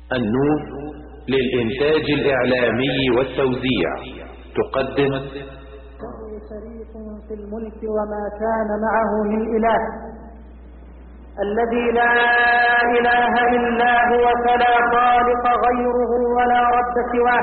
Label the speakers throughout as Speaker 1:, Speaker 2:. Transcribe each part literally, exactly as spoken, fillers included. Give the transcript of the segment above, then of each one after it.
Speaker 1: النور للإنتاج الإعلامي والتوزيع تقدم
Speaker 2: شريك في الملك وما كان معه من إله، الذي لا إله إلا هو فلا خالق غيره ولا رب سواه،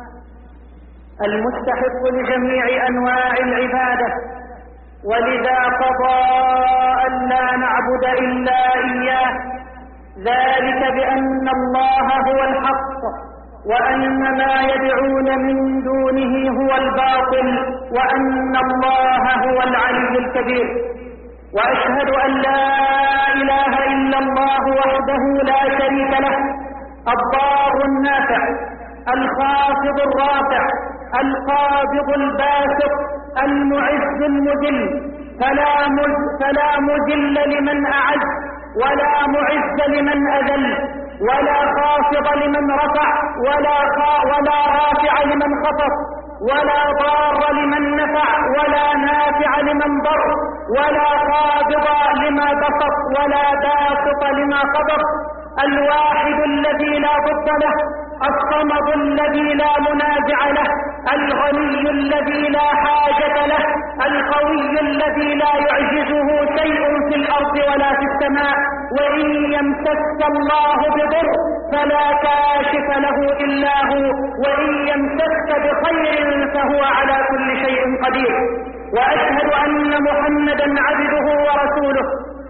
Speaker 2: المستحق لجميع أنواع العبادة، ولذا قضى أن لا نعبد إلا إياه، ذلك بأن الله هو الحق وأن ما يدعون من دونه هو الباطل وأن الله هو العلي الكبير. وأشهد أن لا إله إلا الله وحده لا شريك له، الضار النافع، الخافض الرافع، القابض الباسط، المعز المذل، فلا فلا مذل لمن أعز ولا معز لمن أذل، ولا خافض لمن رفع ولا ولا رافع لمن خفض، ولا ضار لمن نفع ولا نافع لمن ضر، ولا قابض لما بسط ولا باسط لما قبض، الواحد الذي لا ضد له، الصمد الذي لا منازع له، الغني الذي لا حاجة له، القوي الذي لا يعجزه شيء في الأرض ولا في السماء، وإن يمسك الله بضر فلا كاشف له إلا هو، وإن يمسك بخير فهو على كل شيء قدير. وأشهد أن محمدا عبده ورسوله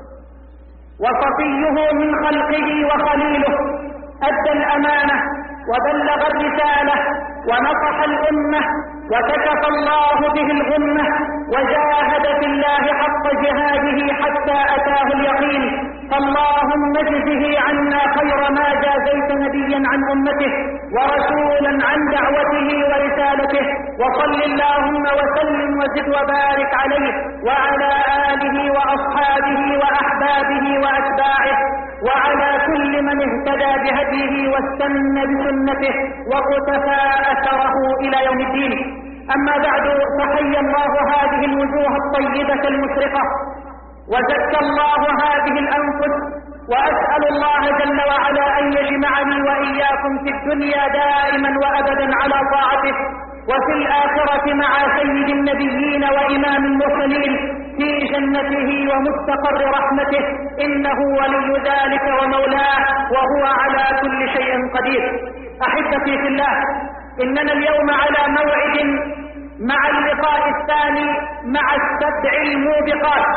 Speaker 2: وصفيه من خلقه وخليله، أدى الأمانة وبلغ الرسالة ونصح الأمة وكشف الله به الغمة وجاهد في الله حق جهاده حتى أتاه اليقين، فاللهم اجزه عنا خير ما جازيت نبيا عن أمته ورسولا عن دعوته ورسالته، وصل اللهم وسلم وزد وبارك عليه وعلى آله وأصحابه وأحبابه وأتباعه وعلى كل من اهتدى بهديه واستنى بسنته وقتفى أثره إلى يوم الدين. أما بعد، فحيا الله هذه الوجوه الطيبة المشرقة وزكى الله هذه الأنفس، وأسأل الله جل وعلا أن يجمعني وإياكم في الدنيا دائما وأبدا على طاعته، وفي الآخرة مع سيد النبيين وإمام المرسلين في جنته ومستقر رحمته، إنه ولي ذلك ومولاه وهو على كل شيء قدير. أحبتي في الله، إننا اليوم على موعد مع اللقاء الثاني مع السبع الموبقات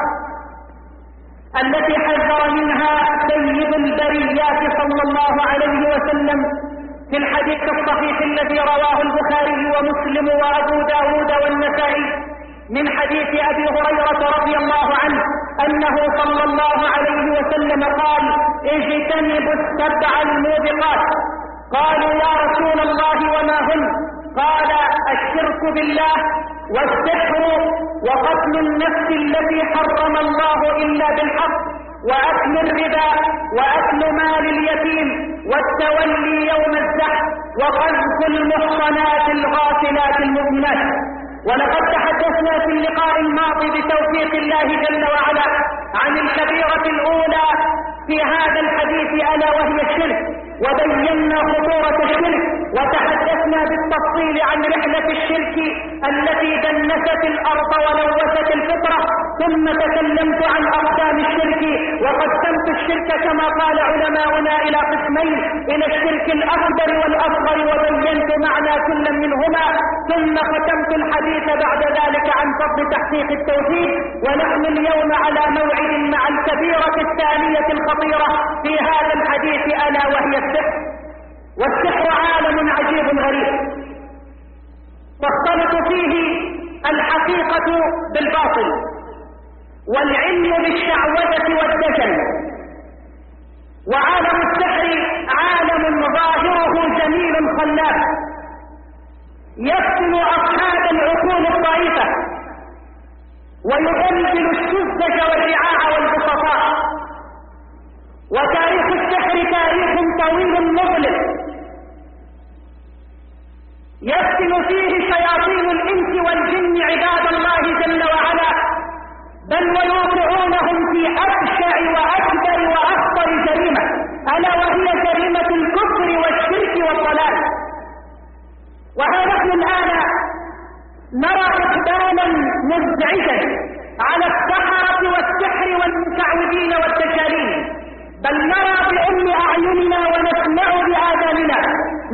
Speaker 2: التي حذر منها سيد البريات صلى الله عليه وسلم في الحديث الصحيح الذي رواه البخاري ومسلم وأبو داود والنسائي من حديث أبي هريرة رضي الله عنه أنه صلى الله عليه وسلم قال: اجتنبوا السبع الموبقات. قالوا: يا رسول الله وما هن؟ قال: الشرك بالله، والسحر، وقتل النفس التي حرم الله إلا بالحق، وأكل الربا، وأكل مال اليتيم، والتولي يوم الزحف، وقذف المحصنات الغافلات المؤمنات. ولقد تحدثنا في اللقاء الماضي بتوفيق الله جل وعلا عن الكبيرة الأولى في هذا الحديث ألا وهي الشرك، وبينا خطورة الشرك، وتحدثنا بالتفصيل عن رحلة الشرك التي دنست الأرض ولوثت الفطرة، ثم تكلمت عن أقسام الشرك وقسمت الشرك كما قال علماؤنا إلى قسمين: إلى الشرك الأكبر والأصغر، وبينت معنى كل منهما، ثم ختمت الحديث بعد ذلك عن فضل تحقيق التوحيد. ونحن اليوم على موعد مع الكبيرة الثانية الخطيرة في هذا الحديث ألا وهي السحر. والسحر عالم عجيب غريب تختلط فيه الحقيقة بالباطل، والعلم بالشعوذة والدجل. وعالم السحر عالم ظاهره جميل خلاف يفتن أصحاب العقول الضعيفة ويؤمن السذج والرعاع والبسطاء. وتاريخ السحر تاريخ طويل مظلم يفتن فيه شياطين الإنس والجن عباد الله جل وعلا، بل ويوقعونهم في أبشع وأكبر وأخطر جريمة، ألا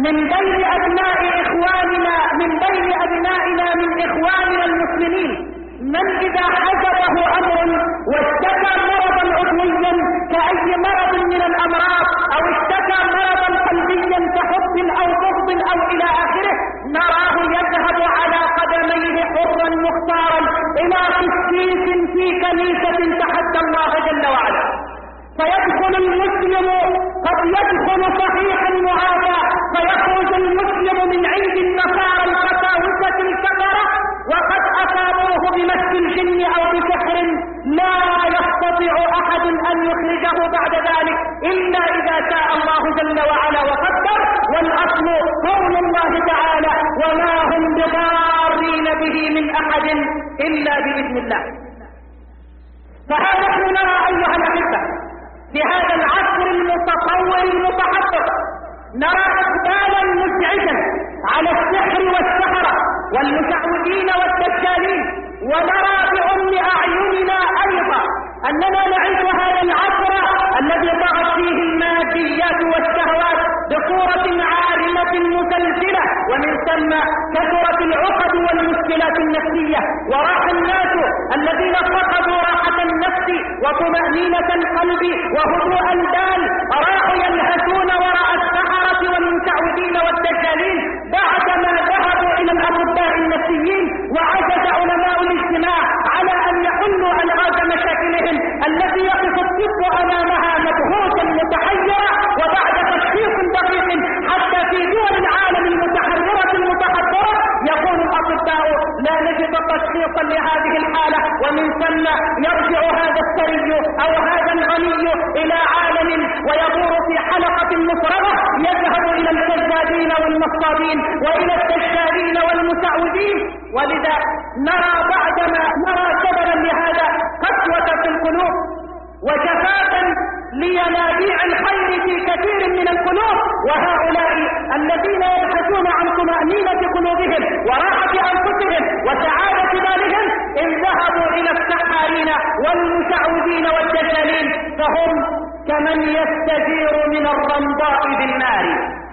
Speaker 2: من بين أبناء إخواننا من بين أبنائنا من إخواننا المسلمين من إذا حجبه أمر واشتكى مرضا عضويا كأي مرض من الأمراض أو اشتكى مرضا قلبيا كحب أو بغض أو إلى آخره نراه يذهب على قدميه حرا مختارا إلى قسيس في كنيسة تحدى الله جل وعلا. فيدخل المسلم قد يدخل صحيحا معافى، فيخرج المسلم من عند النصارى القساوسة الكفرة وقد أصابوه بمس الجن أو بسحر لا يستطيع أحد أن يخرجه بعد ذلك إلا إذا شاء الله جل وعلا وقدر، والأصل قول الله تعالى وما هم بضارين به من أحد إلا بإذن الله. فها نحن نرى أيها الأحبة في هذا العصر المتطور المتحضر نرى إقبالا مزعجا على السحر والسحرة والمشعوذين والدجالين، ونرى بأم أعيننا أيضا أننا نعيش هذا العصر الذي ضاعت فيه الماديات والشهوات بصورة عارمة مسلسلة، ومن ثم كثرت العقد والمشكلات النفسية، وراح الناس الذين فقدوا راحة النفس وطمأنينة القلب وهدوء البال راحوا يلهثون وراء السحرة والمشعوذين والدجالين بعدما ذهبوا إلى الأطباء النفسيين وعجز علماء الاجتماع على أن يحلوا ألغاز مشاكلهم التي يقف الطب أمامها مبهوتا متحيرا، وبعد تشخيص دقيق حتى في دول العالم المتحررة المتحضرة يقول الأطباء لا نجد تشخيصا لهذه الحالة، ومن ثم يرجع هذا الثري أو هذا الغني إلى عالم ويدور في حلقة مفرغة يذهب إلى الكذابين والنصابين وإلى الدجالين والمسعودين. ولذا نرى بعدما نرى سببا لهذا قسوة في القلوب وجفاة لينابيع الخير في كثير من القلوب، وهؤلاء الذين يبحثون عن طمأنينة قلوبهم وراحة أنفسهم وسعادة بالهم إن ذهبوا إلى السحارين والمشعوذين والدجالين فهم كمن يستجير من الرمضاء بالنار.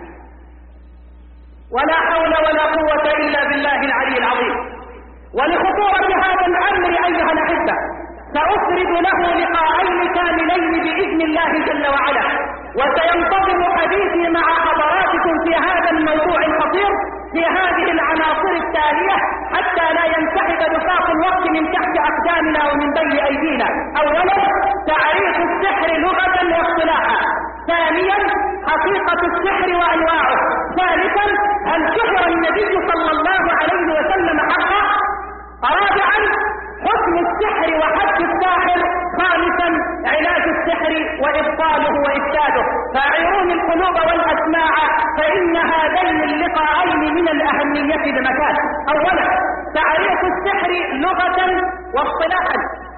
Speaker 2: ولا حول ولا قوة إلا بالله العلي العظيم. ولخطورة هذا الأمر أيها الأحبة سأفرد له لقاءين كاملين بإذن الله جل وعلا، وسينتظم حديثي مع حضراتكم في هذا الموضوع الخطير في هذه العناصر التالية حتى لا ينسحب بساط الوقت من تحت أقدامنا ومن بين أيدينا. أولا تعريف السحر لغة واصطلاحا، ثانيا حقيقة السحر وأنواعه، ثالثا هل سحر النبي صلى الله عليه وسلم حقا، رابعا حكم السحر وحد الساحر، خامسا علاج السحر وإبطاله وإفساده. فأعيروني القلوب والأسماع فإن هذين اللقاءين من الأهمية بمكان. أولا تعريف السحر لغة واصطلاحا.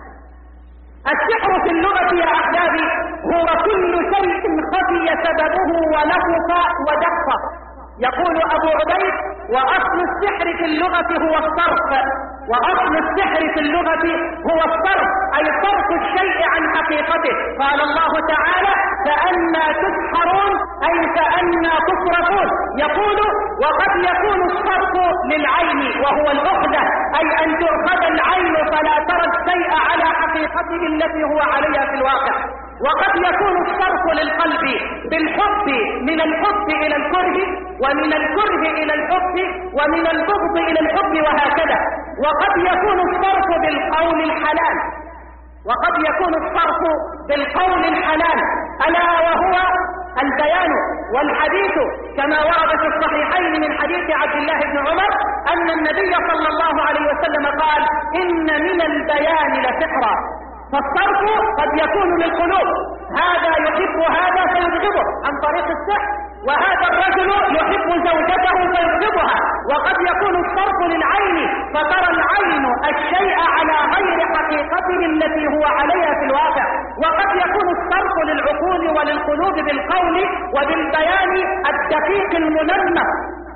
Speaker 2: السحر في اللغة يا أحبابي هو كل شيء خفي سببه ولفظ ودق. يقول أبو عبيد وأصل السحر في اللغة هو الصرف، وأصل السحر في اللغة هو الصرف أي صرف الشيء عن حقيقته. قال الله تعالى فأنا تسحرون أي فأنا تصرفون. يقول وقد يكون الصرف للعين وهو العقدة أي أن تؤخذ العين فلا ترى الشيء على حقيقته التي هو عليها في الواقع. وقد يكون الصرف للقلب بالحب من الحب إلى الكره، ومن الكره إلى الحب، ومن البغض إلى الحب، وهكذا. وقد يكون الصرف بالقول الحلال، وقد يكون الصرف بالقول الحلال ألا وهو البيان والحديث، كما ورد في الصحيحين من حديث عبد الله بن عمر أن النبي صلى الله عليه وسلم قال إن من البيان لسحرا. فالصرف قد يكون للقلوب، هذا يحب هذا فيبغضه عن طريق السحر، وهذا الرجل يحب زوجته فيبغضها. وقد يكون الصرف للعين فترى العين الشيء على غير حقيقته التي هو عليها في الواقع. وقد يكون الصرف للعقول وللقلوب بالقول وبالبيان الدقيق المنمق.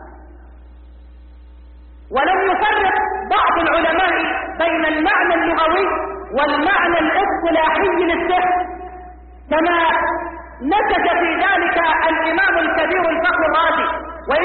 Speaker 2: ولم يفرق بعض العلماء بين المعنى اللغوي والمعنى الاصطلاحي للسحر، كما نسج في ذلك الإمام الكبير الفخر الرازي،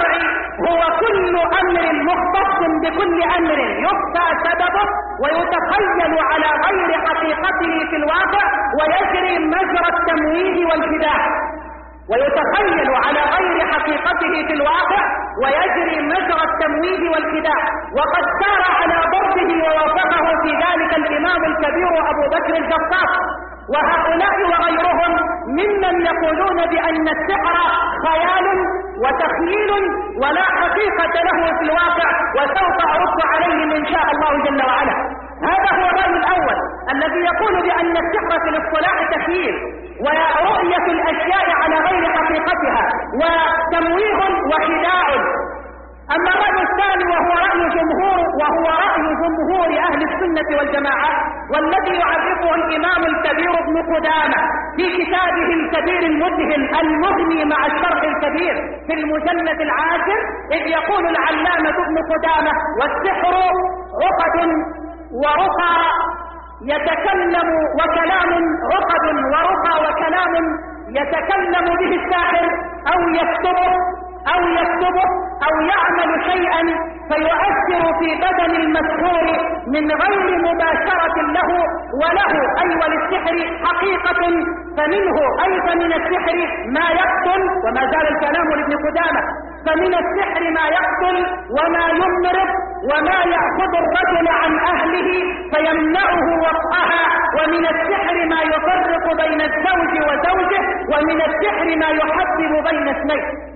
Speaker 2: الشرع هو كل أمر مختص بكل أمر يخفى سببه ويتخيل على غير حقيقته في الواقع ويجري مجرى التمويه والخداع، ويتخيل على غير حقيقته في الواقع ويجري مجرى التمويه والخداع. وقد سار على ضربه ووافقه في ذلك الإمام الكبير أبو بكر الجصاص وهؤلاء وغيرهم ممن يقولون بأن السحر خيال وتخيل ولا حقيقة له في الواقع، وسوف أرد عليهم إن شاء الله جل وعلا. هذا هو الرأي الأول الذي يقول بأن السحر في الاصطلاح تخيل ورؤية الأشياء على غير حقيقتها وتمويه وخداع. أما الرأي الثاني وهو رأي جمهور وهو رأي جمهور أهل السنة والجماعة، والذي يعرفه الإمام الكبير ابن قدامة في كتابه الكبير المذهل المغني مع الشرح الكبير في المجلد العاشر، إذ يقول العلامة ابن قدامة: والسحر عقد ورقى يتكلم وكلام عقد ورقى وكلام يتكلم به الساحر أو يكتبه أو يكتبه أو يعمل شيئا فيؤثر في بدن المسحور من غير مباشرة له، وله أي وللسحر حقيقة، فمنه أيضا من السحر ما يقتل، وما زال الكلام لابن قدامة، فمن السحر ما يقتل وما يمرض وما يأخذ الرجل عن أهله فيمنعه وطئها، ومن السحر ما يفرق بين الزوج وزوجه، ومن السحر ما يحبب بين اثنين.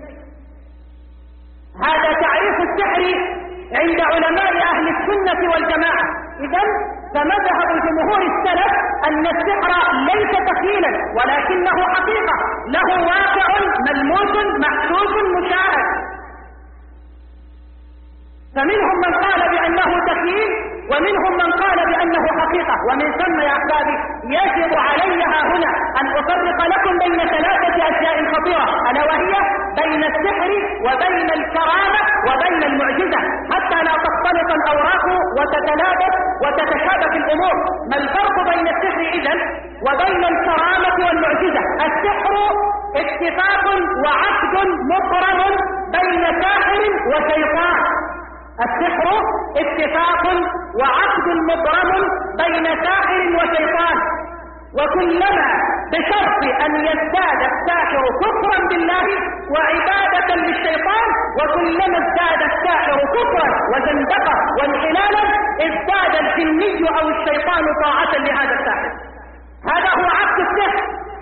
Speaker 2: هذا تعريف السحر عند علماء أهل السنة والجماعة. إذن فمذهب جمهور السلف أن السحر ليس تخيلا ولكنه حقيقة، له واقع ملموس محسوس مشاهد. فمنهم من قال بأنه تخيل ومنهم من قال بأنه حقيقة. ومن ثم يا أحبابي يجب علي هنا أن أفرق لكم بين ثلاثة أشياء خطيرة، ألا وهي بين السحر وبين الكرامة وبين المعجزة، حتى لا تختلط الأوراق وتتلابس وتتشابك الأمور. ما الفرق بين السحر إذن وبين الكرامة والمعجزة؟ السحر اتفاق وعقد مقرن بين ساحر وشيطان. السحر اتفاق وعقد مبرم بين ساحر وشيطان، وكلما بشرط أن يزداد الساحر كفرا بالله وعبادة للشيطان، وكلما ازداد الساحر كفرا وزندقة وانحلالا ازداد الجني أو الشيطان طاعة لهذا الساحر. هذا هو عقد السحر.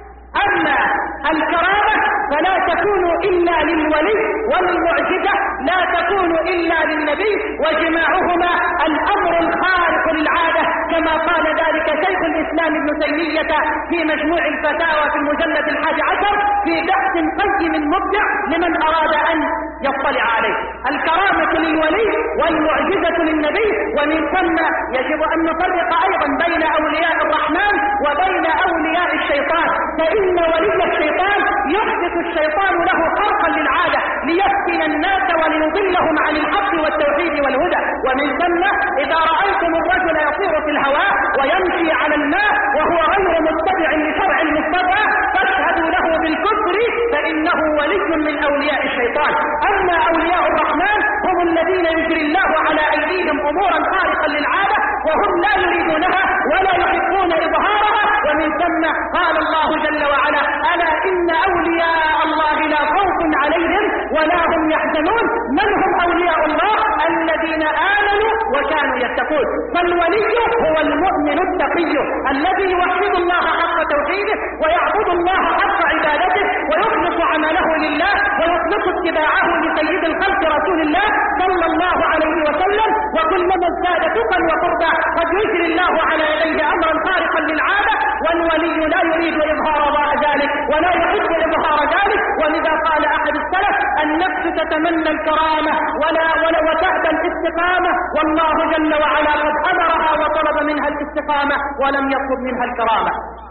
Speaker 2: أما الكرامة فلا تكون إلا للولي، والمعجزة لا تكون إلا للنبي، وجماعهما الأمر الخارق للعادة، كما قال ذلك شيخ الإسلام ابن تيمية في مجموع الفتاوى في المجلد الحادي عشر في بحث قيم مبدع لمن أراد أن يطلع عليه. الكرامة للولي والمعجزة للنبي. ومن ثم يجب أن نفرق أيضا بين أولياء الرحمن وبين أولياء الشيطان، فإن ولي الشيطان يحدث الشيطان له خرقا للعادة ليفتن الناس وليضلهم عن الحق والتوحيد والهدى. ومن ثم إذا رأيتم الرجل يطير في الهواء ويمشي على الماء وهو غير متبع لشرع المصطفى فاشهدوا له بالكفر، فإنه ولي من أولياء الشيطان. أما أولياء الرحمن هم الذين يجري الله على أيديهم أمورا خارقا للعادة وهم لا يريدونها ولا يحبون إظهارها. ومن ثم قال الله جل وعلا: ألا إن أولياء الله لا خوف عليهم ولا هم يحزنون. من هم أولياء الله؟ الذين آمنوا وكانوا يتقون. فالولي هو المؤمن التقي الذي يوحد الله حق توحيده ويعبد الله حق عبادته ويخلص عمله لله ويخلص اتباعه لسيد الخلق رسول الله صلى الله عليه وسلم. وكلما ازداد تقى وقربا قد يجري الله على يديه أمرا خارقا للعادة، والولي لا يريد إظهار ذلك ولا يحب إظهار ذلك. ولذا قال أحد السلف: النفس تتمنى الكرامة ولا ولا وتأبى الاستقامة، والله جل وعلا قد أمرها وطلب منها الاستقامة ولم يطلب منها الكرامة.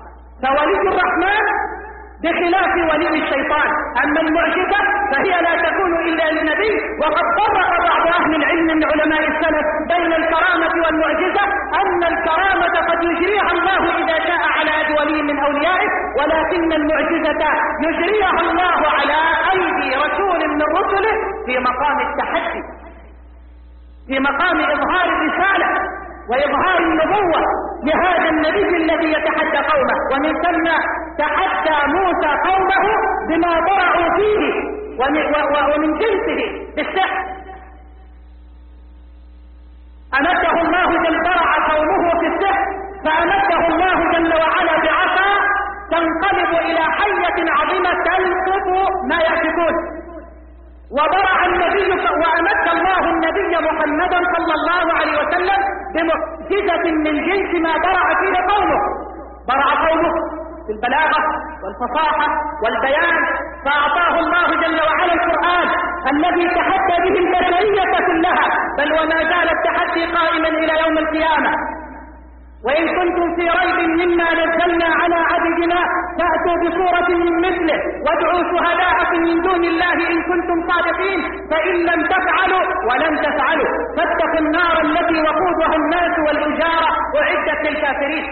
Speaker 2: فولي الرحمن بخلاف ولي الشيطان. أما المعجزة فهي لا تكون إلا للنبي. وقد فرق بعض أهل العلم من علماء السلف بين الكرامة والمعجزة، أن الكرامة قد يجريها الله إذا شاء على يد ولي من أوليائه، ولكن المعجزة يجريها الله على أيدي رسول من رسله في مقام التحدي، في مقام إظهار الرسالة وإظهار النبوة لهذا النبي الذي يتحدى قومه. ومن ثم تحدى موسى قومه بما برعوا فيه ومن جنسه بالسحر. أمده الله جل برع قومه في السحر، فأمده الله جل وعلا بعصا تنقلب إلى حية عظيمة تلقط ما يأفكون. وبرع النبي وأمد الله النبي محمدا صلى الله عليه وسلم بمعجزة من جنس ما برع فيه قومه. برع قومه في البلاغة والفصاحة والبيان، فأعطاه الله جل وعلا القرآن الذي تحدى به البشرية كلها، بل وما زال التحدي قائما إلى يوم القيامة. وإن كنتم في ريب مما نزلنا على عبدنا فأتوا بصورة من مثله وادعوا شهداءكم من دون الله إن كنتم صادقين، فإن لم تفعلوا ولن تفعلوا فاتقوا النار التي وقودها الناس والحجارة أعدت للكافرين.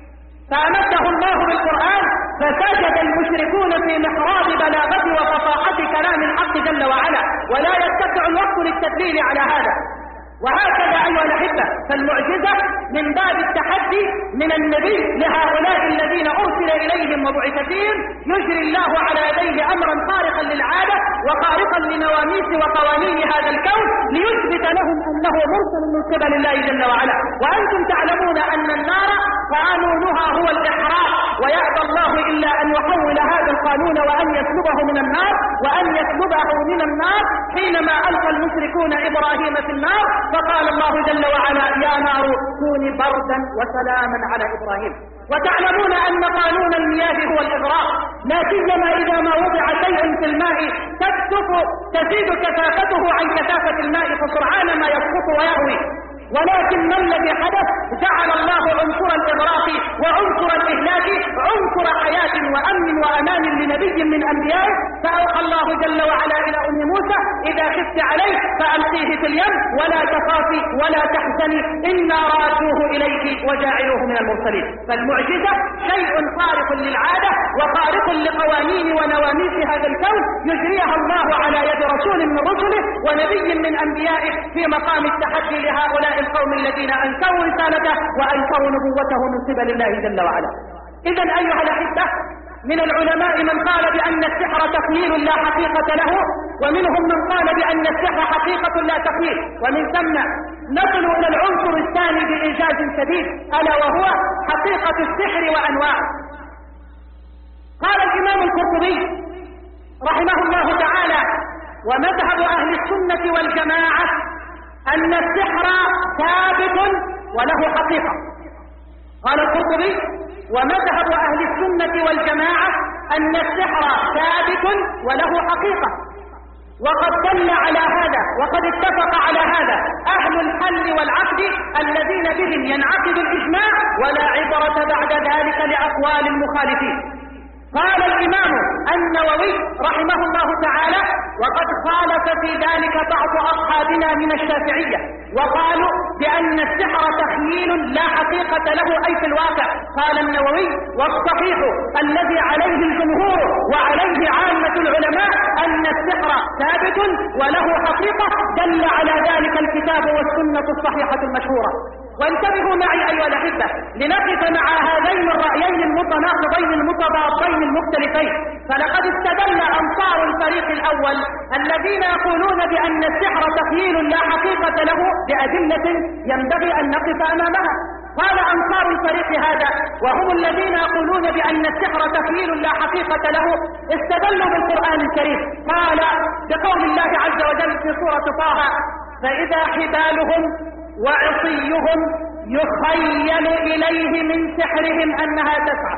Speaker 2: فأمده الله بالقرآن فسجد المشركون في محراب بلاغة وفصاحة كلام الحق جل وعلا، ولا يتسع الوقت للتدليل على هذا. وهكذا أيها الأحبة، فالمعجزة من باب التحدي من النبي لهؤلاء الذين أرسل إليهم وبعث فيهم، يجري الله على يديه أمرا خارقا للعادة وخارقا لنواميس وقوانين هذا الكون ليثبت لهم أنه مرسل من قبل الله جل وعلا. وأنتم تعلمون أن النار قانونها هو الإحراق، ويأبى الله إلا أن يحول هذا القانون وأن يسلبه من النار وأن يسلبه من النار حينما ألقى المشركون إبراهيم في النار، فقال الله جل وعلا يا نار كوني بردا وسلاما على إبراهيم. وتعلمون أن قانون المياه هو الإغراق، لا سيما إذا ما وضع شيء في الماء تكتف تزيد كثافته عن كثافة الماء فسرعان ما يسقط ويهوي. ولكن ما الذي حدث؟ جعل الله عنصر الإغراق وعنصر الإهلاك عنصر حياة وأمن وأمان لنبي من أنبيائه، فأوحى الله جل وعلا إلى أم موسى إذا خفت عليه فألقيه في اليم ولا تخافي ولا تحزني إنا رادوه إليك وجاعلوه من المرسلين. فالمعجزة شيء خارق للعادة وخارق لقوانين ونواميس هذا الكون يجريها الله على يد رسول من رسله ونبي من أنبيائه في مقام التحدي لهؤلاء القوم الذين أنكروا رسالته وأنكروا نبوته من قبل الله جل وعلا. إذا أيها الأحبة، من العلماء من قال بأن السحر تخيل لا حقيقة له، ومنهم من قال بأن السحر حقيقة لا تخيل. ومن ثم نصل إلى العنصر الثاني بإيجاز شديد، ألا وهو حقيقة السحر وأنواعه. قال الإمام القرطبي رحمه الله تعالى: ومذهب أهل السنة والجماعة أن السحر ثابت وله حقيقة. قال القرطبي: ومذهب أهل السنة والجماعة أن السحر ثابت وله حقيقة. وقد دل على هذا وقد اتفق على هذا أهل الحل والعقد الذين بهم ينعقد الإجماع، ولا عبرة بعد ذلك لأقوال المخالفين. قال الإمام النووي رحمه الله تعالى: وقد خالف في ذلك بعض أصحابنا من الشافعية وقالوا بأن السحر تخييل لا حقيقة له أي في الواقع. قال النووي: والصحيح الذي عليه الجمهور وعليه عامة العلماء أن السحر ثابت وله حقيقة، دل على ذلك الكتاب والسنة الصحيحة المشهورة. وانتبهوا معي أيها الأحبة لنقف مع هذين الرأيين المتناقضين المتضادين المختلفين. فلقد استدل أنصار الفريق الأول الذين يقولون بأن السحر تخييل لا حقيقة له بأدلة ينبغي أن نقف أمامها. قال أنصار الفريق هذا، وهم الذين يقولون بأن السحر تخييل لا حقيقة له، استدلوا بالقرآن الكريم. قال بقول الله عز وجل في سورة طه: فإذا حبالهم وعصيهم يخيل إليه من سحرهم أنها تسعى.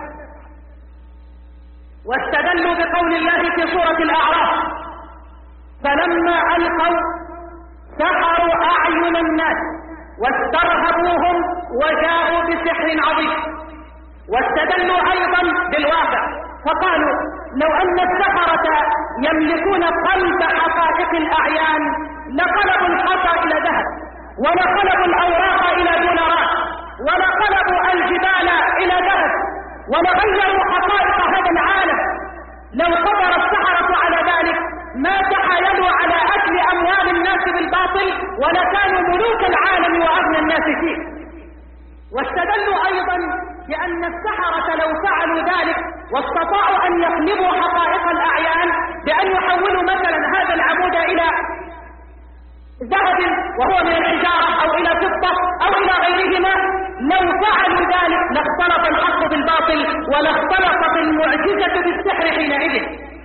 Speaker 2: واستدلوا بقول الله في سورة الأعراف: فلما ألقوا سحروا أعين الناس واسترهبوهم وجاءوا بسحر عظيم. واستدلوا أيضا بالواقع فقالوا: لو أن السحرة يملكون قلب حقائق الأعيان لقلبوا الحصى إلى ذهب، ولقلبوا الأوراق إلى دولارات، ولقلبوا الجبال إلى ذهب، ولغيروا حقائق هذا العالم. لو قدر السحرة على ذلك ما تحايلوا على أكل واستدلوا أيضا بأن السحرة لو فعلوا ذلك واستطاعوا أن يقلبوا حقائق الأعيان بأن يحولوا مثلا هذا العمود إلى ذهب وهو من الحجارة أو إلى فضة أو إلى غيرهما، لو فعلوا ذلك لاختلط الحق بالباطل ولاختلطت المعجزة بالسحر حينئذ.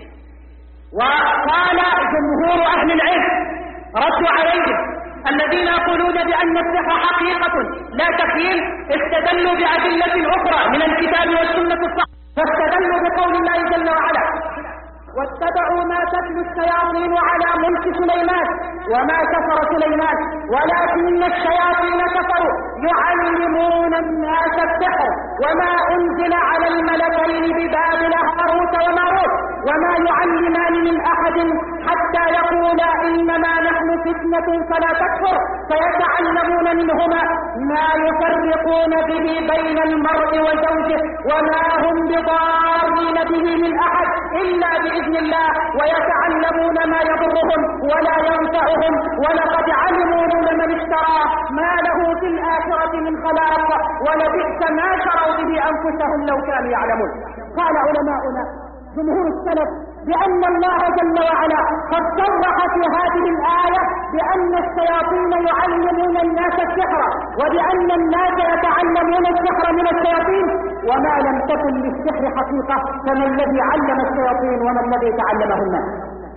Speaker 2: وقال جمهور أهل العلم ردوا عليهم الذين يقولون بأن السحر حقيقة لا تخيل، استدلوا بأدلة أخرى من الكتاب والسنة الصحيحة، فاستدلوا بقول الله جل وعلا: واتبعوا ما تتلو الشياطين على ملك سليمان وما كفر سليمان ولكن الشياطين كفروا يعلمون الناس السحر وما أنزل على الملكين ببابل هاروت وماروت وما يعلمان من أحد حتى يقولا إنما نحن فتنة فلا تكفر فيتعلمون منهما ما يفرقون به بين المرء وزوجه وما هم بضارين به من أحد إلا بإذن الله ويتعلمون ما يضرهم ولا ينفعهم ولقد علموا لمن اشتراه ما له في الآخرة من خلاق ولبئس ما شروا به أنفسهم لو كانوا يعلمون. قال علماؤنا جمهور السلف بأن الله جل وعلا قد صرح في هذه الآية بأن الشياطين يعلمون الناس السحر وبأن الناس يتعلمون السحر من الشياطين، وما لم تكن للسحر حقيقة فما الذي علم الشياطين وما الذي تعلمه الناس.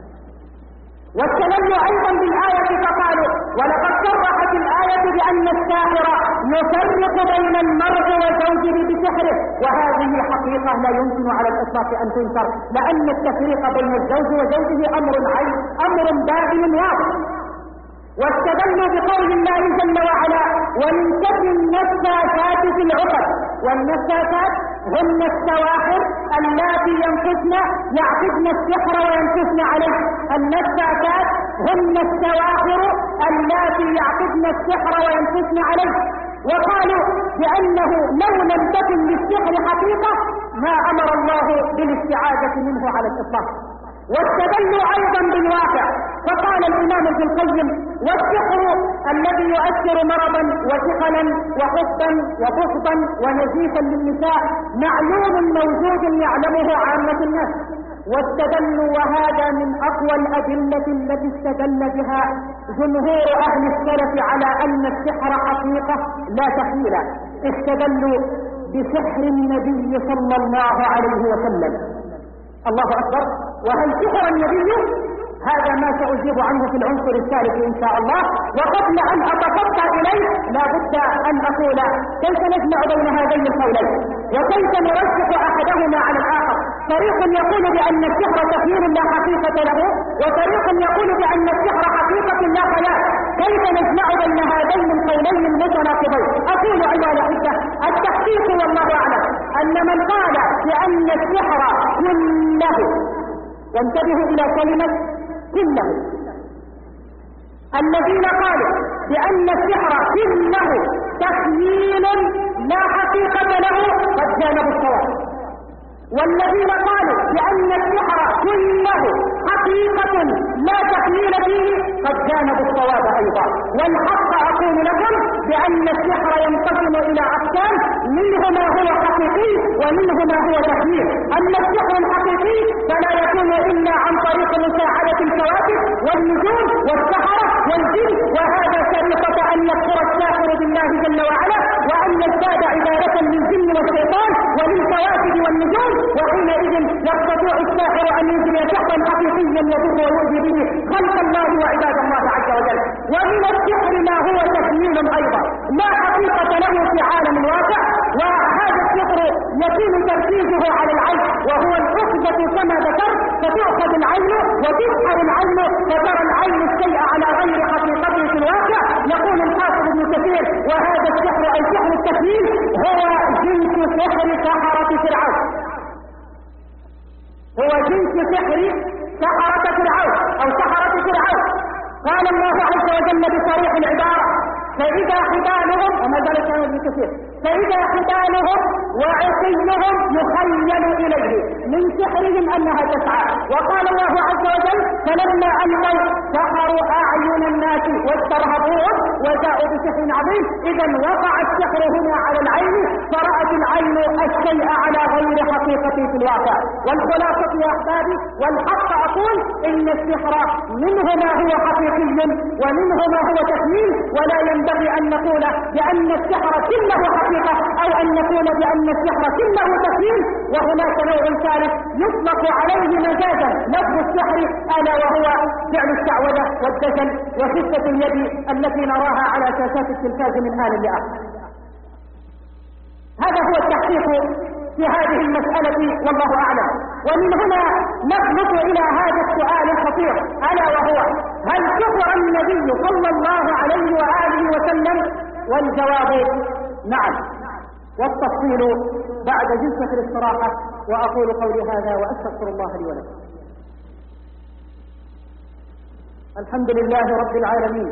Speaker 2: واستدلوا أيضا بالآية فقالوا: ولقد صرحت الآية بأن الساحر يفرق بين المرء وزوجه بسحره، وهذه حقيقة لا يمكن على الإطلاق أن تنكر، لأن التفريق بين الزوج وزوجه أمر عين أمر بائن واضح. واستدلوا بقول الله جل وعلا: ومن شر النفاثات في العقد، والنفاثات هن السواحر اللاتي ينفثن يعقدن السحر وينفثن عليه. النفاثات هن السواحر اللاتي يعقدن السحر وينفثن عليه. وقالوا بأنه لو لم تكن للسحر حقيقة ما أمر الله بالاستعاذة منه على الإطلاق. واستدلوا أيضا بالواقع فقال الإمام ابن القيم: والسحر الذي يؤثر مرضا وثقلا وحبا وبغضا ونزيفا للنساء معلوم موجود يعلمه عامة الناس. واستدلوا وهذا من أقوى الأدلة التي استدل بها جمهور أهل السلف على أن السحر حقيقة لا تخيل، استدلوا بسحر النبي صلى الله عليه وسلم. الله أكبر. وهل سحر النبي؟ هذا ما سأجيب عنه في العنصر الثالث إن شاء الله. وقبل أن أتفقى إليه لا بد أن أقول كيف نجمع بين هذين القولين وكيف نرجح أحدهما على الآخر. فريق يقول بأن السحر تخيل لا حقيقة له، وفريق يقول بأن السحر حقيقة لا خيال. كيف نجمع بين هذين القولين المتناقضين؟ أقول أيها الأحبة التحقيق والله أعلم أن من قال بأن السحر كله، وانتبهوا إلى كلمة كله، الذين قالوا بأن السحر كله تخييل لا حقيقة له قد جانبوا الصواب، والذين قالوا بأن السحر كله حقيقة لا تخييل فيه قد جانبوا الصواب أيضا. والحق أقول لكم بأن السحر ينقسم إلى أقسام، منه ما هو حقيقي ومنه ما هو تخييل. أما السحر الحقيقي فلا يكون إلا عن طريق مساعدة الكواكب والنجوم والسحرة والجن، وهذا شريطة أن يكفر الساحر بالله جل وعلا وأن يزداد عبادة للجن والشيطان وللكواكب والنجوم، وحينئذ يستطيع الساحر أن ينزل سحرا حقيقيا يضر ويؤذي به خلق الله وعباد الله عز وجل. ومن السحر ما هو تخييل أيضا لا حقيقة له في عالم الواقع، وهذا السحر يكون تركيزه على العين وهو العقدة كما ذكر، فتؤخذ العين وتسحر العين فترى العين الشيء على غير حقيقته في الواقع. يقول الحافظ ابن كثير: وهذا السحر أي سحر التخييل هو جنس سحر سحرة فرعون، هو جنس سحر سحرة فرعون أو سحرة فرعون. قال الله عز وجل بصريح العبارة: فإذا حبالهم، وما ذلك كان ابن كثير، فإذا حبالهم وعصيهم يخيل إليه من سحرهم أنها تسعى. وقال الله عز وجل: فلما ألقوا سحروا أعين الناس واسترهبوهم وجاءوا بسحر عظيم. إذا وقع السحر هنا على الشيء على غير حقيقته في الواقع. والخلاصة يا أحبابي والحق أقول إن السحر منه ما هو حقيقي ومنه ما هو تكميل، ولا ينبغي أن نقول بأن السحر كله حقيقة أو أن نقول بأن السحر كله تكميل. وهناك نوع ثالث يطلق عليه مجازا لفظ السحر، ألا وهو فعل الشعوذة والدجل وخفة اليد التي نراها على شاشات التلفاز من آن لآخر. هذا هو التحقيق في هذه المسألة والله أعلم. ومن هنا نخلص إلى هذا السؤال الخطير، ألا وهو: هل كفر النبي صلى الله عليه وآله وسلم؟ والجواب نعم، والتفصيل بعد جلسة الاستراحة. وأقول قولي هذا وأستغفر الله لي ولكم. الحمد لله رب العالمين،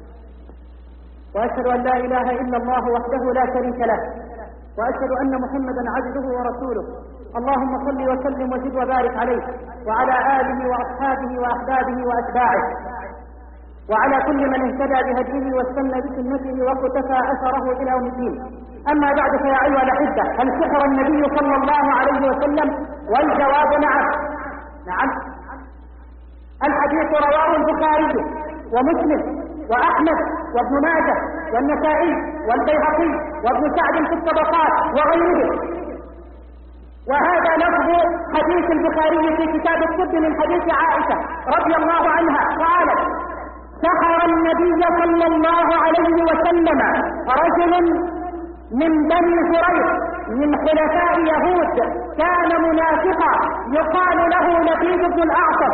Speaker 2: وأشهد أن لا إله إلا الله وحده لا شريك له، وأشهد أن محمدا عبده ورسوله. اللهم صل وسلم وزد وبارك عليه وعلى آله وأصحابه وأحبابه وأتباعه وعلى كل من اهتدى بهديه واستنى بسنته واقتفى أثره إلى يوم الدين. أما بعد، فيا أيها الأحبة، هل سحر النبي صلى الله عليه وسلم؟ والجواب نعم. نعم. الحديث رواه البخاري ومسلم وأحمد وابن ماجه والنسائي والبيهقي وابن سعد في الطبقات وغيرهم. وهذا لفظ حديث البخاري في كتاب الطب من حديث عائشة رضي الله عنها قالت: سحر النبي صلى الله عليه وسلم رجل من بني زريق من حلفاء يهود، كان منافقا يقال له لبيد بن الأعصم.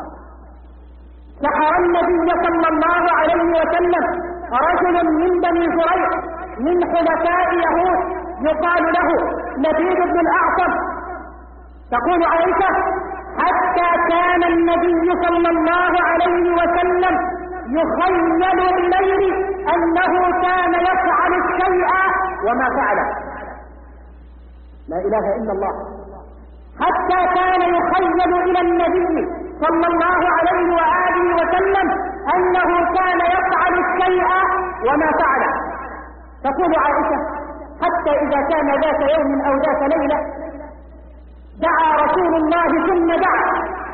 Speaker 2: سحر النبي صلى الله عليه وسلم رجل من بني زريق من حلفاء يهود يقال له لبيد بن الأعصم. تقول عائشة: حتى كان النبي صلى الله عليه وسلم يخيل إليه أنه كان يفعل الشيء وما فعله. لا إله إلا الله. حتى كان يخيل إلى النبي صلى الله عليه وآله وسلم أنه كان يفعل الشيء وما فعله. تقول عائشة: حتى إذا كان ذات يوم أو ذات ليلة دعا رسول الله ثم دعا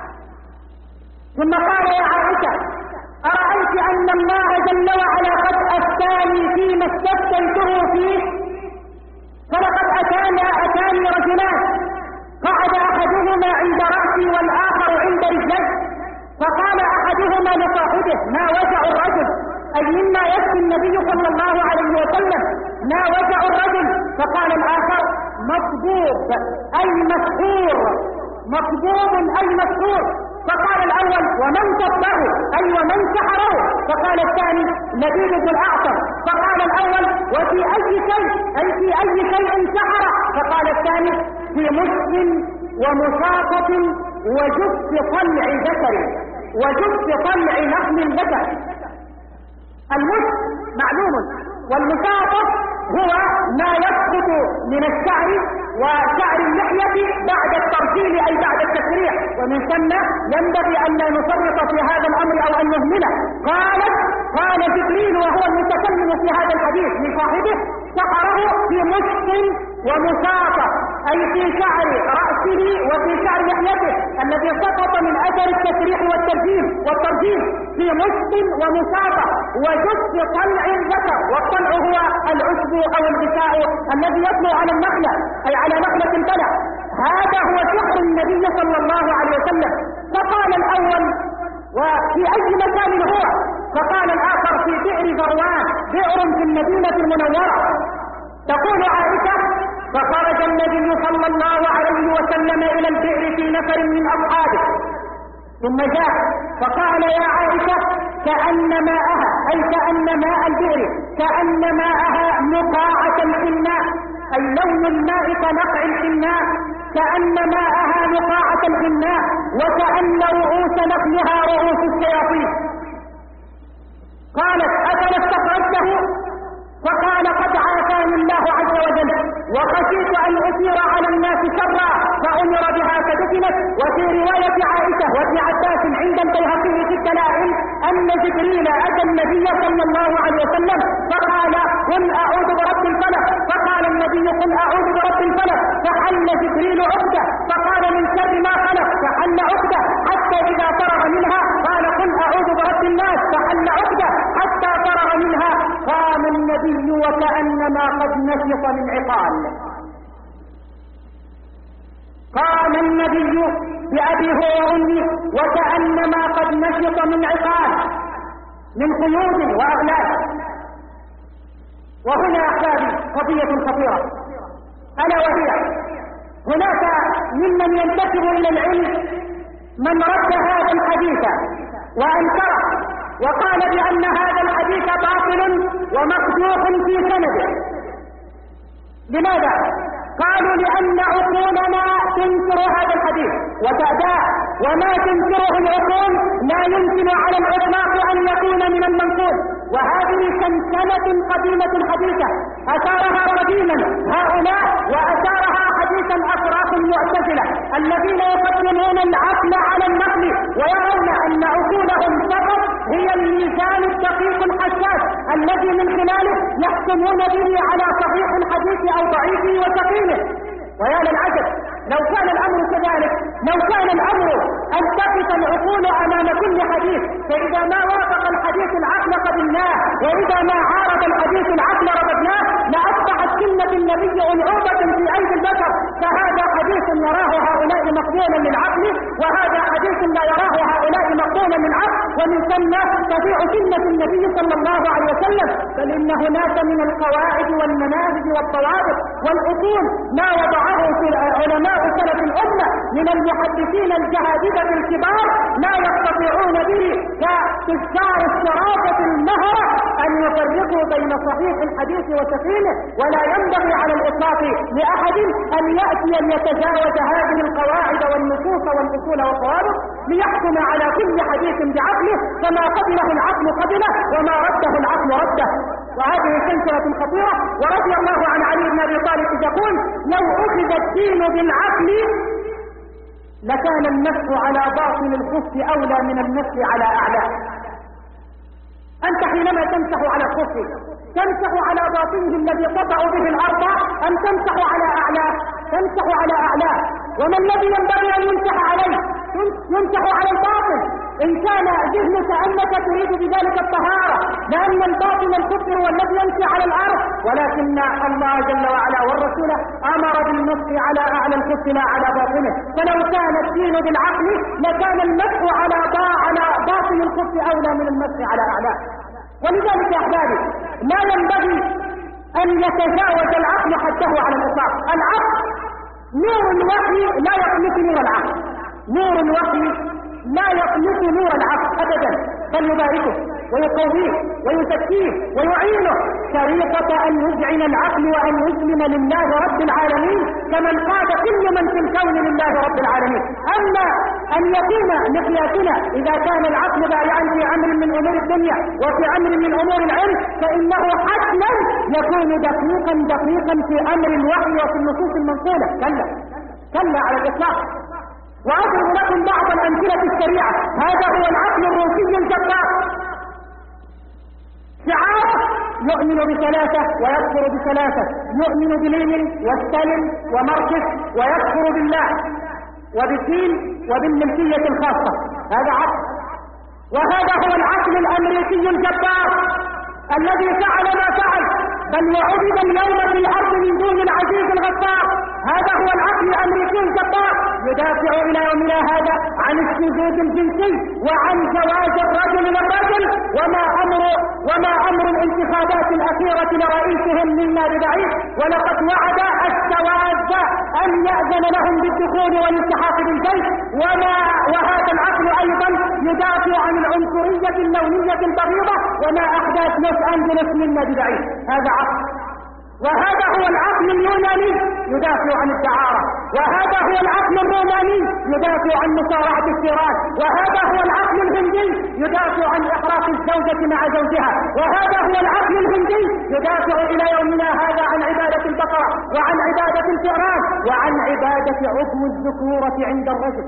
Speaker 2: ثم قال: يا عائشة، أرأيت أن الله جل وعلا قد أفتاني فيما استفتيته فيه؟ فلقد أتانا أتاني رجلان، قعد أحدهما عند رأسي والآخر عند رجلي، فقال أحدهما لصاحبه: ما وجع الرجل؟ أي مما يكفي النبي صلى الله عليه وسلم: ما وجع الرجل؟ فقال الآخر: مصبوب أي مسحور، مصبوب أي مسحور. فقال الأول: ومن صبه؟ أي ومن سحره؟ فقال الثاني: لبيد بن الأعصم. فقال الأول: وفي أي شيء؟ أي في أي شيء سحر؟ فقال الثاني: في مسك ومساقط وجف طلع ذكر وجف طلع نخل ذكر. المسك معلوم، والمساقط هو ما يسقط من الشعر وشعر اللحية بعد الترجيل أي بعد التسريح، ومن ثم ينبغي أن لا نفرط في هذا الأمر أو أن نهمله. قالت: قال جبريل وهو المتكلم في هذا الحديث لصاحبه: سحره في مسك ومساقط، أي في شعر رأسه وفي شعر لحيته الذي سقط من أثر التسريح والترجيل والترجيل في مسك ومساقط وجف طلع ذكر. والطلع هو العشب أو الغشاء الذي يطلع على النخلة أي على نخلة البلع. هذا هو سحر النبي صلى الله عليه وسلم. فقال الأول: وفي أي مكان هو؟ فقال الآخر: في بئر ذروان، بئر في المدينة المنورة. تقول عائشة: فخرج النبي صلى الله عليه وسلم إلى البئر في نفر من أصحابه، ثم جاء فقال: يا عائشة، كأن ماءها أي كأن ماء البئر كأن ماءها نقاعة الحناء، أي لون الماء كنقع الحناء، كأن ماءها نقاعة الحناء، وكأن رؤوس نخلها رؤوس الشياطين. قالت: أفلا استخرجته؟ فقال: قد عافاني الله عز وجل، وخشيت أن أثير على الناس شرا فأمر بها فدفنت. وفي رواية عائشة وابن عباس عند البيهقي في الدلائل أن جبريل أتى النبي صلى الله عليه وسلم فقال: قل أعوذ برب الفلق، فقال النبي: قل أعوذ برب الفلق، وكأنما قد نشط من عقال. قام النبي بأبيه وأمي وكأنما قد نشط من عقال من قيود وأغلال. وهنا أحبابي قضية خطيرة، ألا وهي هناك ممن ينتسب إلى العلم من رد هذا الحديث وأنكره وقال بأن هذا الحديث باطل ومقدوح في سنده. لماذا؟ قالوا لأن عقولنا تنكر هذا الحديث وتأباه، وما تنكره العقول لا يمكن على الإطلاق أن يكون من المنقول. وهذه سنسنة قديمة حديثة أثارها قديما هؤلاء وأثارها حديثا أفراط المعتزلة الذين يقدمون العقل على النقل ويرون أن عقولهم فقط هي الميزان الدقيق الحساس الذي من خلاله يحكمون به على صحيح الحديث أو ضعيفه وثقيله. ويا للعجب لو كان الأمر كذلك، لو كان الأمر أن تقف العقول أمام كل حديث، فإذا ما وافق الحديث العقل قبلناه، وإذا ما عارض الحديث العقل رددناه، لأصبحت سنة النبي ألعوبة في أيدي البشر. فهذا حديث يراه هؤلاء مقبولا للعقل، وهذا حديث لا يراه هؤلاء مقبولا للعقل، ومن ثم تضيع سنة النبي صلى الله عليه وسلم. بل إن هناك من القواعد والمناهج والضوابط والأصول ما وضعه في علماء سلف الأمة من المحدثين الجهابذة الكبار لا يستطيعون به كتجار الشرافة المهرة أن يفرقوا بين صحيح الحديث وسقيمه. ولا ينبغي على الإطلاق لأحد أن يأتي ليتجاوز هذه القواعد والنصوص والأصول والضوابط ليحكم على كل حديث بعقله، فما قبله العقل قبله وما رده العقل رده. وهذه سلسلة خطيرة. ورضي الله عن علي بن أبي طالب يقول: لو أخذ الدين بالعقل لكان المسح على باطن الخف أولى من المسح على أعلاه. أنت حينما تمسح على الخف تمسح على باطنه الذي تطأ به الأرض أم تمسح على أعلاه؟ تمسح على أعلاه. وما الذي ينبغي أن يمسح عليه؟ يمسح على الباطن. إن كان ذهنك أنك تريد بذلك الطهارة، لأن الباطن الكفر والذي يمشي على الأرض، ولكن الله جل وعلا والرسول أمر بالمسح على أعلى الكف لا على باطنه. فلو كان الدين بالعقل لكان المسح على على باطن الكف أولى من المسح على أعلاه. ولذلك يا أحبابي لا ينبغي أن يتجاوز العقل حده على الإطلاق. العقل نور الوحي لا يخلق نور العقل، نور الوحي لا يخلق نور العقل أبدا، بل يباركه ويقويه ويزكيه ويعينه طريقة أن يذعن العقل وأن يسلم لله رب العالمين كمن قاد كل من في الكون لله رب العالمين. أما أن يكون مقياسنا إذا كان العقل بارعا في أمر من أمور الدنيا وفي أمر من أمور العلم فإنه حتما يكون دقيقا دقيقا في أمر الوحي وفي النصوص المنقولة. كلا كلا على الإطلاق. وأضرب لكم بعض الأمثلة السريعة. هذا هو العقل الروسي الجبار، شعاره يؤمن بثلاثة ويكفر بثلاثة، يؤمن بلينين وستالين وماركس ويكفر بالله وبالدين وبالملكية الخاصة. هذا عقل. وهذا هو العقل الأمريكي الجبار الذي فعل ما فعل، بل وعبد اليوم في الأرض من دون العزيز الغفار. هذا هو العقل الأمريكي الجبار، يدافع إلى يومنا هذا عن الشذوذ الجنسي وعن زواج الرجل للرجل، وما أمر وما أمر الانتخابات الأخيرة لرئيسهم منا ببعيد، ولقد وعد السواد أن يأذن لهم بالدخول والالتحاق بالجيش. وما وهذا العقل أيضا يدافع عن العنصرية اللونية البغيضة، وما أحداث لوس أنجلوس منا ببعيد. هذا عقل. وهذا هو العقل اليوناني يدافع عن الدعارة، وهذا هو العقل الروماني يدافع عن مصارعة الثيران، وهذا هو العقل الهندي يدافع عن إحراق الزوجة مع زوجها، وهذا هو العقل الهندي يدافع إلى يومنا هذا عن عبادة البقرة وعن عبادة الفئران وعن عبادة عضو الذكورة عند الرجل.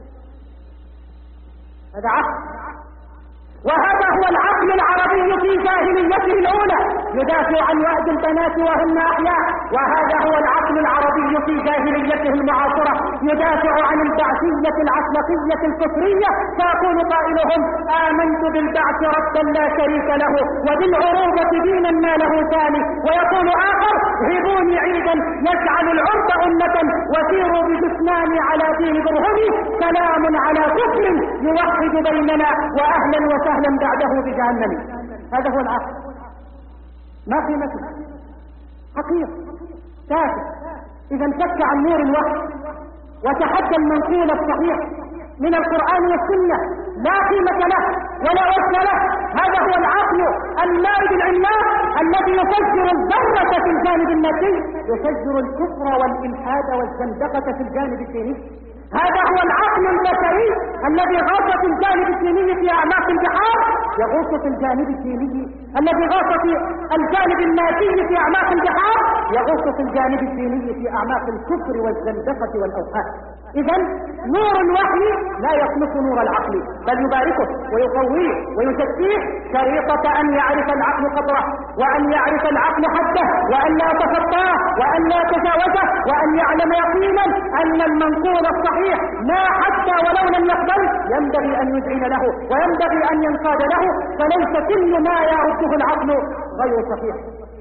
Speaker 2: هذا عقل. وهذا هو العقل العربي في جاهليته الأولى يدافع عن وأد البنات وهن أحياء، وهذا هو العقل العربي في جاهليته المعاصرة يدافع عن البعثية العسلقية الكفرية، فيقول قائلهم: آمنت بالبعث ربا لا شريك له وبالعروبة دينا ما له ثاني. ويقول آخر: هبوني عيدا يجعل العرب أمة وسيروا بجثماني على دين برهمي، سلام على كفر يوحد بيننا وأهلا وسهلا بعده بجهنم. هذا هو العقل، ما قيمته، حقير تافه. إذا انفك عن نور الوحي وتحدى المنقول الصحيح من القرآن والسنة لا قيمة له ولا وزن له. هذا هو العقل المائد العملاق الذي يفجر الذرة في الجانب المادي، يفجر الكفر والإلحاد والزندقة في الجانب الديني. هذا هو العقل البشري الذي غاص في الجانب الديني في أعماق البحار، يغوص في الجانب الديني الذي غاص في الجانب المادي في أعماق البحار، يغوص في الجانب الديني في أعماق الكفر والزندقة والأوهام. إذا نور الوحي لا يخلص نور العقل، بل يباركه ويقويه ويزكيه، شريطة أن يعرف العقل قدره، وأن يعرف العقل حده، وأن لا يتخطاه، وأن لا يتجاوزه، وأن يعلم يقينا أن المنقول الصحيح ما حتى ولو لم يقبل ينبغي أن يذعن له وينبغي أن ينقاد له، فليس كل ما يرده العقل غير صحيح.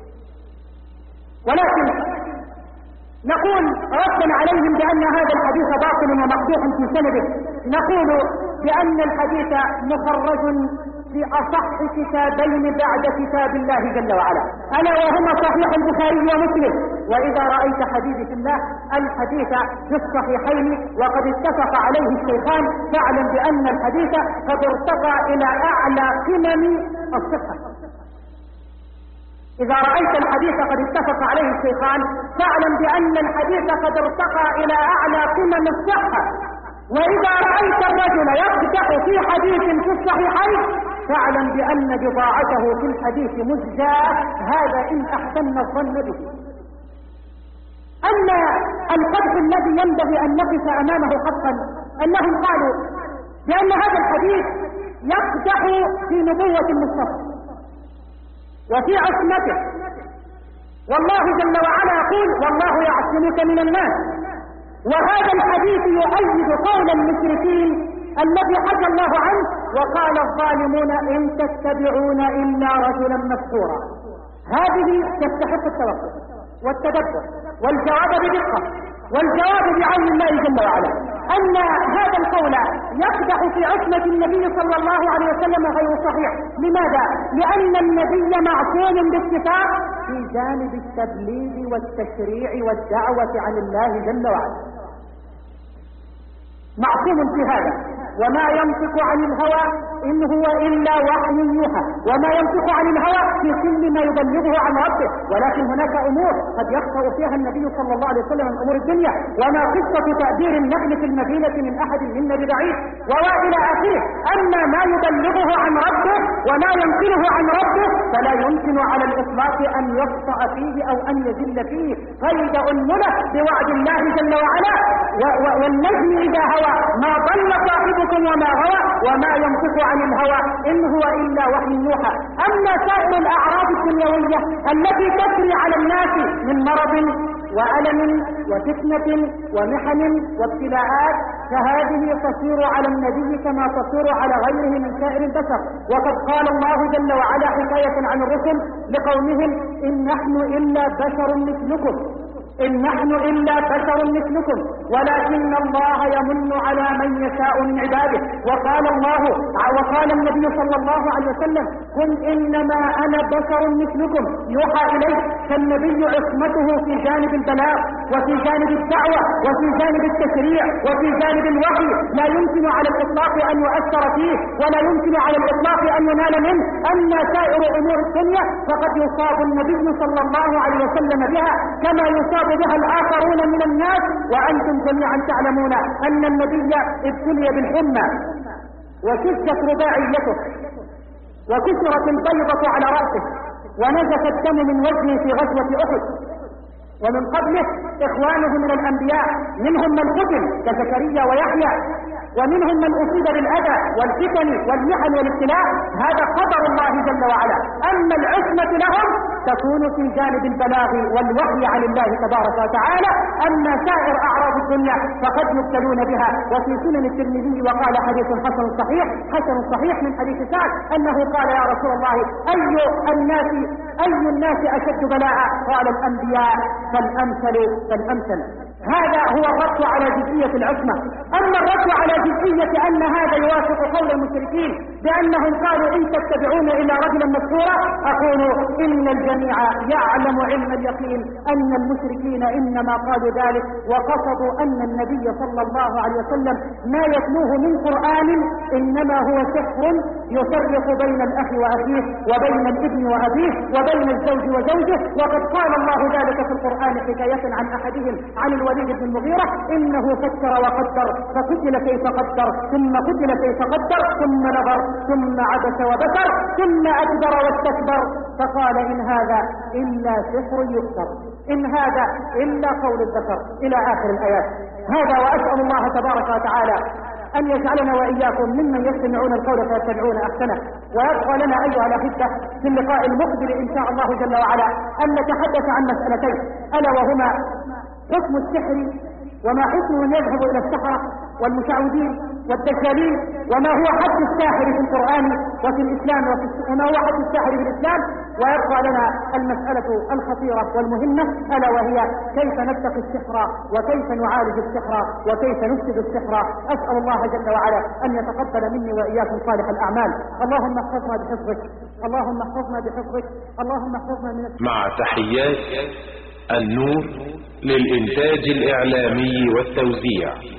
Speaker 2: ولكن نقول ردا عليهم بأن هذا الحديث باطل ومقدوح في سنده، نقول بأن الحديث مخرج في أصح كتابين بعد كتاب الله جل وعلا، ألا وهما صحيح البخاري ومسلم. وإذا رأيت حديث في الله الحديث في الصحيحين وقد اتفق عليه الشيخان، فاعلم بأن الحديث قد ارتقى إلى أعلى قمم الصحة. إذا رأيت الحديث قد اتفق عليه الشيخان فاعلم بأن الحديث قد ارتقى إلى أعلى قمم الصحة. وإذا رأيت الرجل يقدح في حديث في الصحيحين فاعلم بأن بضاعته في الحديث مزجاة، هذا إن أحسن الظن به. أما القدح الذي ينبغي أن نقف أمامه حقا أنهم قالوا بأن هذا الحديث يقدح في نبوة المصطفى وفي عصمته، والله جل وعلا يقول: والله يعصمك من الناس. وهذا الحديث يؤيد قول المشركين الذي حكى الله عنه: وقال الظالمون إن تتبعون إلا رجلا مسحورا. هذه تستحق التوقف والتدبر والجواب بدقة والجواب بعون الله جل وعلا. أن هذا القول يقدح في عصمة النبي صلى الله عليه وسلم غير صحيح. لماذا؟ لأن النبي معصوم باتفاق في جانب التبليغ والتشريع والدعوة عن الله جل وعلا، معصوم في هذا. وما ينطق عن الهوى إن هو إلا وحي يوحى، وما ينطق عن الهوى في كل ما يبلغه عن ربه. ولكن هناك أمور قد يخطأ فيها النبي صلى الله عليه وسلم من أمور الدنيا، وما قصة تأدير النخل في المدينة من أحد منا ببعيد، وإلى آخره. أما ما يبلغه عن ربه وما ينقله عن ربه فلا يمكن على الإطلاق أن يخطأ فيه أو أن يزل فيه قيد أنملة بوعد الله جل وعلا. والنجم إذا هوى ما ضل صاحبكم وما غوى وما ينطق عن الهوى إن هو إلا وحي يوحى. أما سائر الأعراض الدنيوية التي تسري على الناس من مرض وألم وفتنة ومحن وابتلاءات فهذه تصير على النبي كما تصير على غيره من سائر البشر. وقد قال الله جل وعلا حكاية عن الرسل لقومهم: إن نحن إلا بشر مثلكم إن نحن إلا بشر مثلكم ولكن الله يمن على من يشاء من عباده. وقال الله وقال النبي صلى الله عليه وسلم: قل إنما أنا بشر مثلكم يوحى إليه. فالنبي عصمته في جانب البلاغ وفي جانب الدعوة وفي جانب التشريع وفي جانب الوحي لا يمكن على الإطلاق أن يؤثر فيه ولا يمكن على الإطلاق أن ينال منه. أما سائر أمور الدنيا فقد يصاب النبي صلى الله عليه وسلم بها كما يصاب بها الآخرون من الناس. وأنتم جميعا تعلمون أن النبي ابتلي بالحمى وشجت رباعيته وكسرت البيضة على رأسه ونزف الدم من وجهه في غزوة أحد. ومن قبله إخوانه من الأنبياء منهم من قتل كزكريا ويحيى ومنهم من أصيب بالأذى والفتن والمحن والابتلاء، هذا قدر الله جل وعلا. أما العصمة لهم تكون في جانب البلاغ والوحي عن الله تبارك وتعالى. أما سائر أعراض الدنيا فقد يبتلون بها. وفي سنن الترمذي وقال حديث حسن صحيح حسن صحيح من حديث سعد أنه قال يا رسول الله أي الناس أي الناس أشد بلاء؟ قال الأنبياء فالأمثل فالأمثل. هذا هو الرد على جزئية العصمة. أما الرد على جزئية أن هذا يوافق قول المشركين بأنهم قالوا إن تتبعون إلا رجلا مسحورا، أقول إن الجميع يعلم علم اليقين أن المشركين إنما قالوا ذلك وقصدوا أن النبي صلى الله عليه وسلم ما يتلوه من قرآن إنما هو سحر يفرق بين الأخ وأخيه وبين الابن وأبيه وبين الزوج وزوجه. وقد قال الله ذلك في القرآن حكاية عن أحدهم عن الوليد بن المغيرة إنه فكر وقدر فقتل كيف قدر ثم قتل كيف قدر ثم نظر ثم عبس وبصر ثم أدبر واستكبر فقال إن هذا إلا سحر يؤثر إن هذا إلا قول الذكر إلى آخر الآيات. هذا وأسأل الله تبارك وتعالى أن يجعلنا وإياكم ممن يستمعون القول فيتبعون أحسنه. ويبقى لنا أيها الأحبة في اللقاء المقبل إن شاء الله جل وعلا أن نتحدث عن مسألتين، ألا وهما حكم السحر وما حكمه يذهب إلى السحرة والمشعوذين والدجالين، وما هو حد الساحر في القرآن وفي الإسلام وما هو حد الساحر في الإسلام. ويبقى لنا المسألة الخطيرة والمهمة ألا وهي كيف نتقي السحر وكيف نعالج السحر وكيف نفسد السحر. أسأل الله جل وعلا أن يتقبل مني وإياكم صالح الأعمال. اللهم احفظنا بحفظك اللهم احفظنا بحفظك اللهم احفظنا من
Speaker 1: مع تحيات النور للإنتاج الإعلامي والتوزيع.